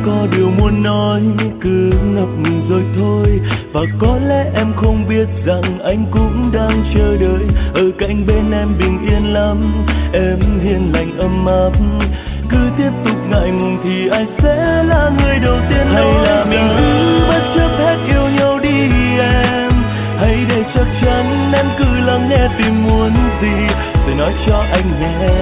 có điều muốn nói cứ ngập ngừng rồi thôi. Và có lẽ em không biết rằng anh cũng đang chờ đợi ở cạnh bên em bình yên lắm, em hiền lành ấm áp. Cứ tiếp tục ngại ngùng thì ai sẽ là người đầu tiên nói. Hay là mình cứ bất chấp hết yêu nhau đi em, hãy để chắc chắn em cứ lắng nghe tim muốn gì rồi nói cho anh nghe.